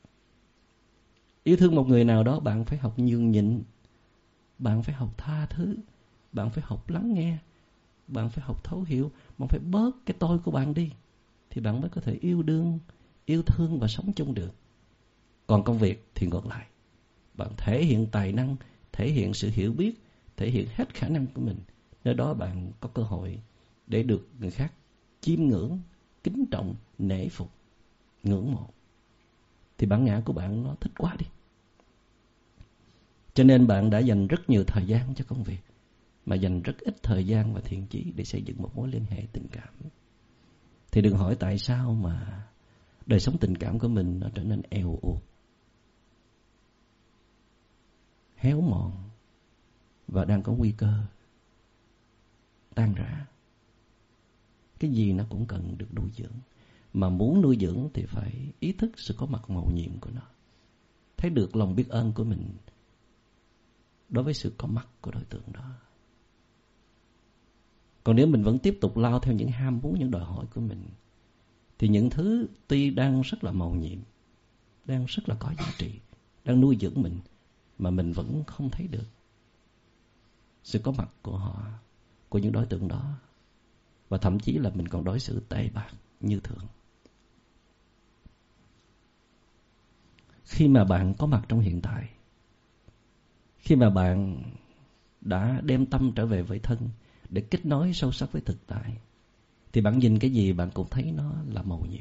Yêu thương một người nào đó, bạn phải học nhường nhịn, bạn phải học tha thứ, bạn phải học lắng nghe, bạn phải học thấu hiểu, bạn phải bớt cái tôi của bạn đi, thì bạn mới có thể yêu đương, yêu thương và sống chung được. Còn công việc thì ngược lại, bạn thể hiện tài năng, thể hiện sự hiểu biết, thể hiện hết khả năng của mình. Nơi đó bạn có cơ hội để được người khác chiêm ngưỡng, kính trọng, nể phục, ngưỡng mộ. Thì bản ngã của bạn nó thích quá đi. Cho nên bạn đã dành rất nhiều thời gian cho công việc, mà dành rất ít thời gian và thiện chí để xây dựng một mối liên hệ tình cảm. Thì đừng hỏi tại sao mà đời sống tình cảm của mình nó trở nên eo uột, héo mòn và đang có nguy cơ tan rã. Cái gì nó cũng cần được nuôi dưỡng, mà muốn nuôi dưỡng thì phải ý thức sự có mặt mầu nhiệm của nó, thấy được lòng biết ơn của mình đối với sự có mặt của đối tượng đó. Còn nếu mình vẫn tiếp tục lao theo những ham muốn, những đòi hỏi của mình, thì những thứ tuy đang rất là mầu nhiệm, đang rất là có giá trị, đang nuôi dưỡng mình, mà mình vẫn không thấy được sự có mặt của họ, của những đối tượng đó. Và thậm chí là mình còn đối xử tệ bạc như thường. Khi mà bạn có mặt trong hiện tại, khi mà bạn đã đem tâm trở về với thân để kết nối sâu sắc với thực tại, thì bạn nhìn cái gì bạn cũng thấy nó là mầu nhiệm.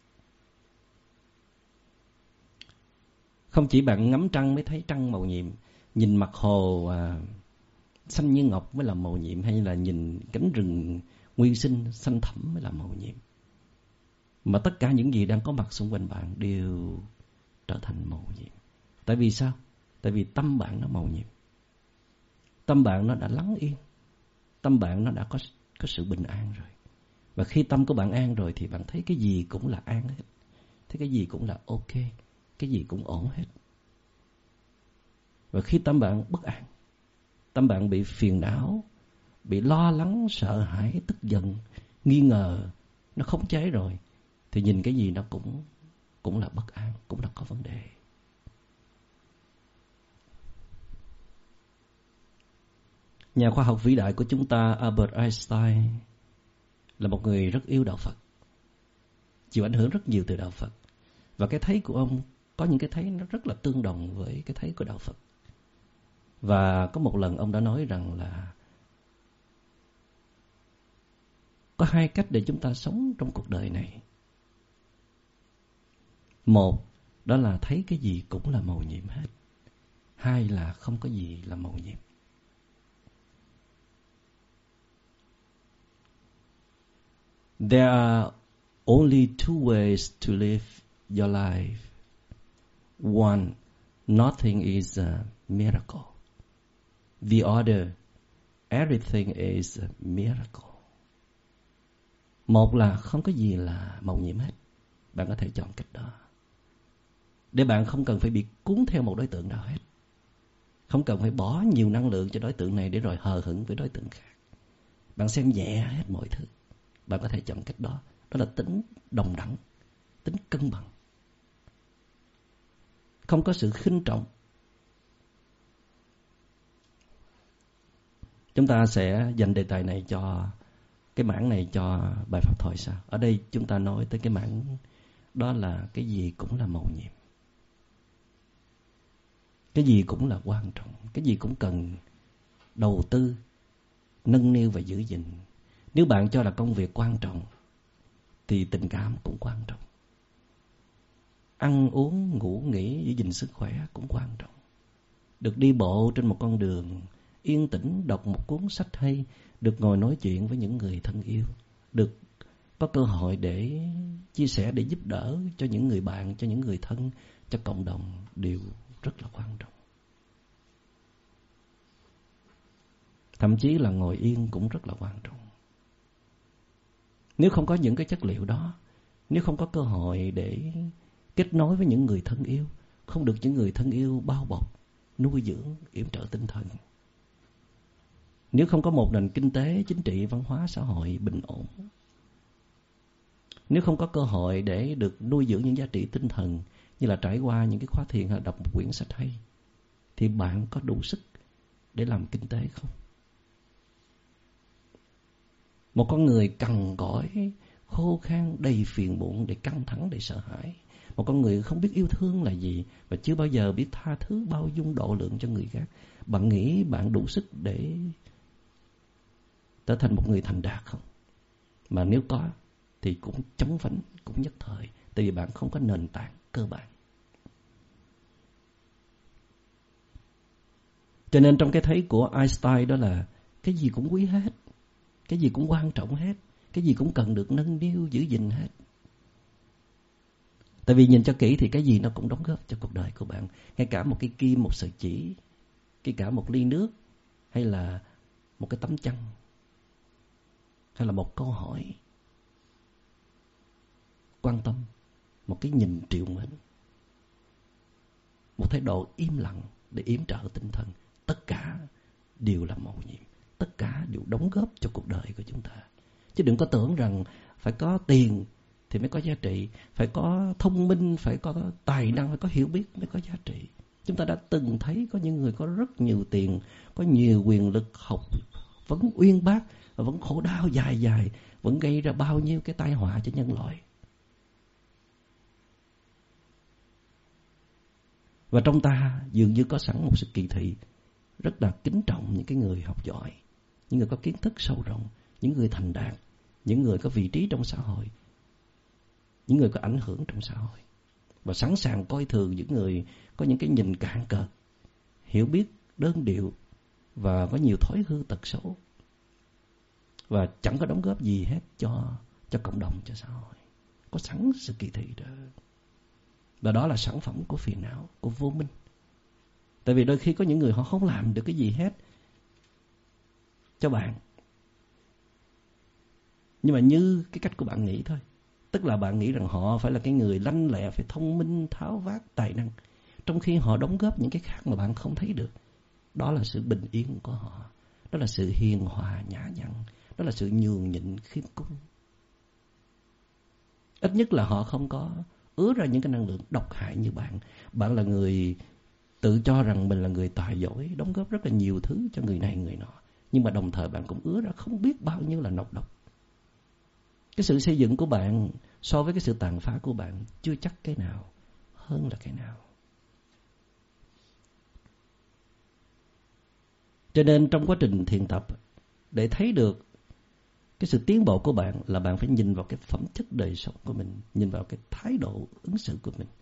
Không chỉ bạn ngắm trăng mới thấy trăng mầu nhiệm, nhìn mặt hồ à, xanh như ngọc mới là mầu nhiệm, hay là nhìn cánh rừng nguyên sinh xanh thẳm mới là mầu nhiệm. Mà tất cả những gì đang có mặt xung quanh bạn đều trở thành mầu nhiệm. Tại vì sao? Tại vì tâm bạn nó mầu nhiệm. Tâm bạn nó đã lắng yên, tâm bạn nó đã có, có sự bình an rồi. Và khi tâm của bạn an rồi thì bạn thấy cái gì cũng là an hết, thấy cái gì cũng là ok, cái gì cũng ổn hết. Và khi tâm bạn bất an, tâm bạn bị phiền não, bị lo lắng, sợ hãi, tức giận, nghi ngờ, nó khống chế rồi, thì nhìn cái gì nó cũng cũng là bất an, cũng là có vấn đề. Nhà khoa học vĩ đại của chúng ta Albert Einstein là một người rất yêu đạo Phật, chịu ảnh hưởng rất nhiều từ đạo Phật. Và cái thấy của ông có những cái thấy nó rất là tương đồng với cái thấy của đạo Phật. Và có một lần ông đã nói rằng là có hai cách để chúng ta sống trong cuộc đời này. Một, đó là thấy cái gì cũng là mầu nhiệm hết. Hai là không có gì là mầu nhiệm. There are only two ways to live your life. One, nothing is a miracle. the order, everything is a miracle. Một là không có gì là mầu nhiệm hết. Bạn có thể chọn cách đó. Để bạn không cần phải bị cuốn theo một đối tượng nào hết. Không cần phải bỏ nhiều năng lượng cho đối tượng này để rồi hờ hững với đối tượng khác. Bạn xem nhẹ hết mọi thứ. Bạn có thể chọn cách đó. Đó là tính đồng đẳng, tính cân bằng. Không có sự khinh trọng. Chúng ta sẽ dành đề tài này cho cái mảng này cho bài pháp thoại sau. Ở đây chúng ta nói tới cái mảng đó là cái gì cũng là mầu nhiệm. Cái gì cũng là quan trọng. Cái gì cũng cần đầu tư, nâng niu và giữ gìn. Nếu bạn cho là công việc quan trọng thì tình cảm cũng quan trọng. Ăn uống, ngủ nghỉ, giữ gìn sức khỏe cũng quan trọng. Được đi bộ trên một con đường yên tĩnh, đọc một cuốn sách hay, được ngồi nói chuyện với những người thân yêu, được có cơ hội để chia sẻ, để giúp đỡ cho những người bạn, cho những người thân, cho cộng đồng đều rất là quan trọng. Thậm chí là ngồi yên cũng rất là quan trọng. Nếu không có những cái chất liệu đó, nếu không có cơ hội để kết nối với những người thân yêu, không được những người thân yêu bao bọc, nuôi dưỡng, yểm trợ tinh thần, nếu không có một nền kinh tế, chính trị, văn hóa, xã hội bình ổn, nếu không có cơ hội để được nuôi dưỡng những giá trị tinh thần như là trải qua những cái khóa thiền hay đọc một quyển sách hay, thì bạn có đủ sức để làm kinh tế không? Một con người cằn cõi, khô khan, đầy phiền muộn, đầy căng thẳng, đầy sợ hãi. Một con người không biết yêu thương là gì và chưa bao giờ biết tha thứ, bao dung, độ lượng cho người khác. Bạn nghĩ bạn đủ sức để trở thành một người thành đạt không? Mà nếu có thì cũng chóng vánh, cũng nhất thời. Tại vì bạn không có nền tảng cơ bản. Cho nên trong cái thấy của Einstein đó là cái gì cũng quý hết, cái gì cũng quan trọng hết, cái gì cũng cần được nâng niu, giữ gìn hết. Tại vì nhìn cho kỹ thì cái gì nó cũng đóng góp cho cuộc đời của bạn. Ngay cả một cái kim, một sợi chỉ, ngay cả một ly nước, hay là một cái tấm chăn, hay là một câu hỏi quan tâm, một cái nhìn triệu mến, một thái độ im lặng để yểm trợ tinh thần. Tất cả đều là mầu nhiệm. Tất cả đều đóng góp cho cuộc đời của chúng ta. Chứ đừng có tưởng rằng phải có tiền thì mới có giá trị, phải có thông minh, phải có tài năng, phải có hiểu biết mới có giá trị. Chúng ta đã từng thấy có những người có rất nhiều tiền, có nhiều quyền lực, học vẫn uyên bác và vẫn khổ đau dài dài, vẫn gây ra bao nhiêu cái tai họa cho nhân loại. Và trong ta dường như có sẵn một sự kỳ thị rất là kính trọng những cái người học giỏi, những người có kiến thức sâu rộng, những người thành đạt, những người có vị trí trong xã hội, những người có ảnh hưởng trong xã hội. Và sẵn sàng coi thường những người có những cái nhìn cạn cợt, hiểu biết đơn điệu và có nhiều thói hư tật xấu, và chẳng có đóng góp gì hết cho, cho cộng đồng, cho xã hội. Có sẵn sự kỳ thị đó. Và đó là sản phẩm của phiền não, của vô minh. Tại vì đôi khi có những người họ không làm được cái gì hết cho bạn, nhưng mà như cái cách của bạn nghĩ thôi. Tức là bạn nghĩ rằng họ phải là cái người lanh lẹ, phải thông minh, tháo vát, tài năng, trong khi họ đóng góp những cái khác mà bạn không thấy được. Đó là sự bình yên của họ, đó là sự hiền hòa nhã nhặn, đó là sự nhường nhịn khiêm cung. Ít nhất là họ không có ứa ra những cái năng lượng độc hại như bạn. Bạn là người tự cho rằng mình là người tài giỏi, đóng góp rất là nhiều thứ cho người này người nọ, nhưng mà đồng thời bạn cũng ứa ra không biết bao nhiêu là nọc độc. Cái sự xây dựng của bạn so với cái sự tàn phá của bạn chưa chắc cái nào hơn là cái nào. Cho nên trong quá trình thiền tập, để thấy được cái sự tiến bộ của bạn là bạn phải nhìn vào cái phẩm chất đời sống của mình, nhìn vào cái thái độ ứng xử của mình.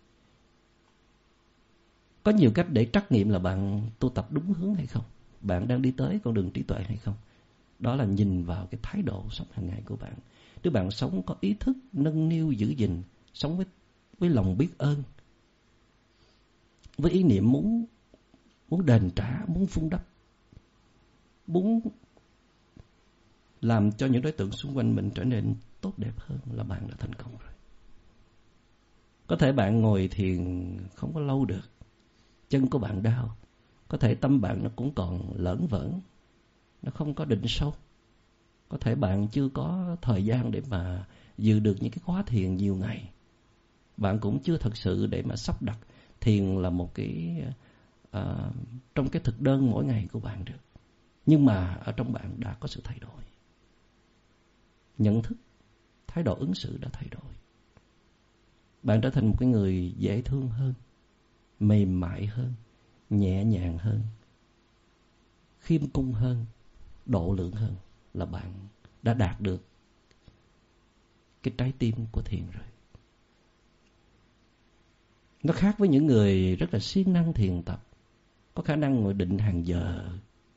Có nhiều cách để trắc nghiệm là bạn tu tập đúng hướng hay không, bạn đang đi tới con đường trí tuệ hay không. Đó là nhìn vào cái thái độ sống hàng ngày của bạn. Nếu bạn sống có ý thức, nâng niu, giữ gìn, sống với, với lòng biết ơn, với ý niệm muốn, muốn đền trả, muốn vun đắp, muốn làm cho những đối tượng xung quanh mình trở nên tốt đẹp hơn là bạn đã thành công rồi. Có thể bạn ngồi thiền không có lâu được, chân của bạn đau, có thể tâm bạn nó cũng còn lởn vởn, nó không có định sâu. Có thể bạn chưa có thời gian để mà dự được những cái khóa thiền nhiều ngày. Bạn cũng chưa thật sự để mà sắp đặt thiền là một cái à, trong cái thực đơn mỗi ngày của bạn được. Nhưng mà ở trong bạn đã có sự thay đổi. Nhận thức, thái độ ứng xử đã thay đổi. Bạn trở thành một cái người dễ thương hơn, mềm mại hơn, nhẹ nhàng hơn, khiêm cung hơn, độ lượng hơn, là bạn đã đạt được cái trái tim của thiền rồi. Nó khác với những người rất là siêng năng thiền tập, có khả năng ngồi định hàng giờ,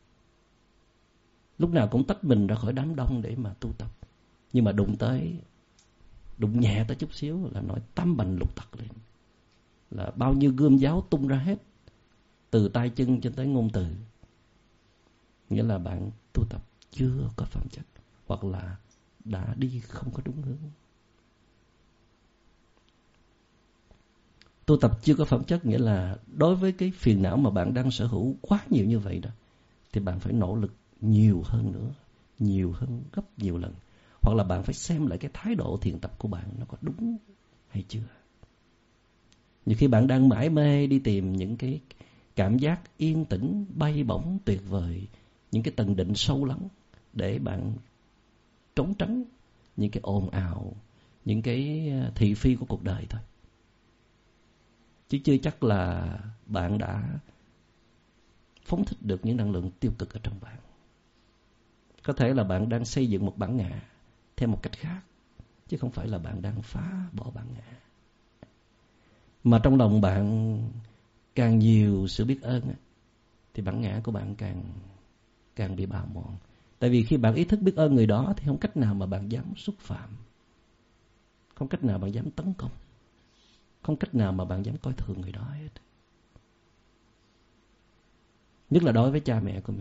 lúc nào cũng tách mình ra khỏi đám đông để mà tu tập. Nhưng mà đụng tới, đụng nhẹ tới chút xíu là nói tam bành lục tặc lên, là bao nhiêu gươm giáo tung ra hết, từ tay chân cho tới ngôn từ. Nghĩa là bạn tu tập chưa có phẩm chất, hoặc là đã đi không có đúng hướng. Tu tập chưa có phẩm chất nghĩa là đối với cái phiền não mà bạn đang sở hữu quá nhiều như vậy đó, thì bạn phải nỗ lực nhiều hơn nữa, nhiều hơn gấp nhiều lần. Hoặc là bạn phải xem lại cái thái độ thiền tập của bạn nó có đúng hay chưa. Nhiều khi bạn đang mải mê đi tìm những cái cảm giác yên tĩnh, bay bổng, tuyệt vời, những cái tầng định sâu lắng để bạn trốn tránh những cái ồn ào, những cái thị phi của cuộc đời thôi. Chứ chưa chắc là bạn đã phóng thích được những năng lượng tiêu cực ở trong bạn. Có thể là bạn đang xây dựng một bản ngã theo một cách khác, chứ không phải là bạn đang phá bỏ bản ngã. Mà trong lòng bạn càng nhiều sự biết ơn, thì bản ngã của bạn càng càng bị bào mòn. Tại vì khi bạn ý thức biết ơn người đó thì không cách nào mà bạn dám xúc phạm, không cách nào bạn dám tấn công, không cách nào mà bạn dám coi thường người đó hết. Nhất là đối với cha mẹ của mình.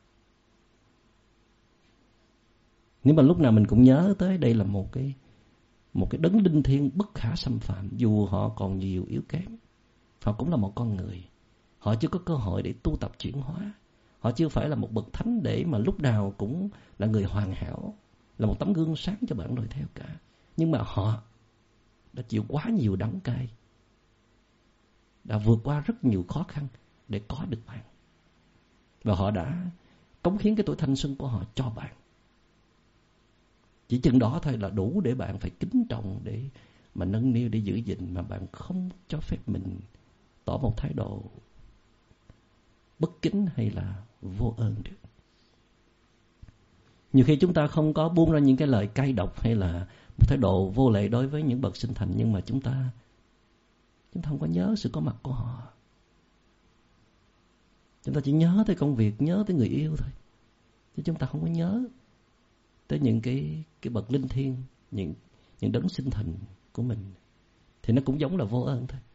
Nếu mà lúc nào mình cũng nhớ tới đây là một cái một cái đấng linh thiêng bất khả xâm phạm, dù họ còn nhiều yếu kém, họ cũng là một con người. Họ chưa có cơ hội để tu tập chuyển hóa. Họ chưa phải là một bậc thánh để mà lúc nào cũng là người hoàn hảo, là một tấm gương sáng cho bạn noi theo cả. Nhưng mà họ đã chịu quá nhiều đắng cay, đã vượt qua rất nhiều khó khăn để có được bạn. Và họ đã cống hiến cái tuổi thanh xuân của họ cho bạn. Chỉ chừng đó thôi là đủ để bạn phải kính trọng, để mà nâng niu, để giữ gìn, mà bạn không cho phép mình tỏ một thái độ bất kính hay là vô ơn được. Nhiều khi chúng ta không có buông ra những cái lời cay độc hay là một thái độ vô lễ đối với những bậc sinh thành, nhưng mà chúng ta chúng ta không có nhớ sự có mặt của họ. Chúng ta chỉ nhớ tới công việc, nhớ tới người yêu thôi, chứ chúng ta không có nhớ tới những cái cái bậc linh thiêng, những những đấng sinh thành của mình. Thì nó cũng giống là vô ơn thôi,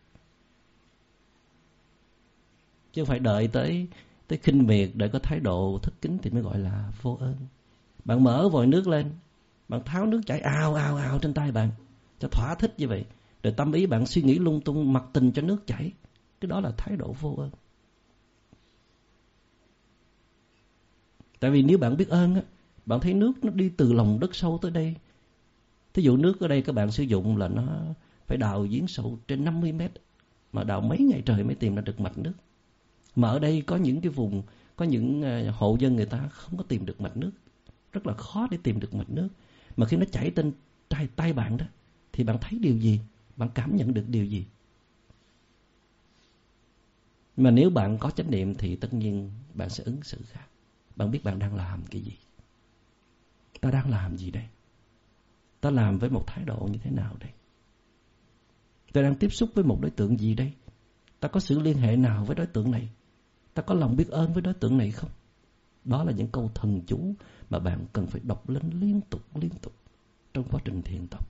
chứ không phải đợi tới tới khinh miệt để có thái độ thất kính thì mới gọi là vô ơn. Bạn mở vòi nước lên, bạn tháo nước chảy ào ào ào trên tay bạn cho thỏa thích như vậy, rồi tâm ý bạn suy nghĩ lung tung, mặc tình cho nước chảy, cái đó là thái độ vô ơn. Tại vì nếu bạn biết ơn á, bạn thấy nước nó đi từ lòng đất sâu tới đây. Thí dụ nước ở đây các bạn sử dụng là nó phải đào giếng sâu trên năm mươi mét, mà đào mấy ngày trời mới tìm ra được mạch nước. Mà ở đây có những cái vùng, có những hộ dân người ta không có tìm được mạch nước, rất là khó để tìm được mạch nước. Mà khi nó chảy trên tay, tay bạn đó, thì bạn thấy điều gì? Bạn cảm nhận được điều gì? Mà nếu bạn có chánh niệm thì tất nhiên bạn sẽ ứng xử khác. Bạn biết bạn đang làm cái gì. Ta đang làm gì đây? Ta làm với một thái độ như thế nào đây? Ta đang tiếp xúc với một đối tượng gì đây? Ta có sự liên hệ nào với đối tượng này? Ta có lòng biết ơn với đối tượng này không? Đó là những câu thần chú mà bạn cần phải đọc lên liên tục liên tục trong quá trình thiền tập.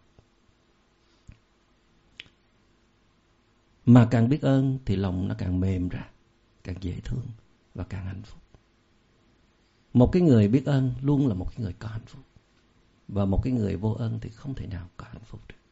Mà càng biết ơn thì lòng nó càng mềm ra, càng dễ thương và càng hạnh phúc. Một cái người biết ơn luôn là một cái người có hạnh phúc. Và một cái người vô ơn thì không thể nào có hạnh phúc được.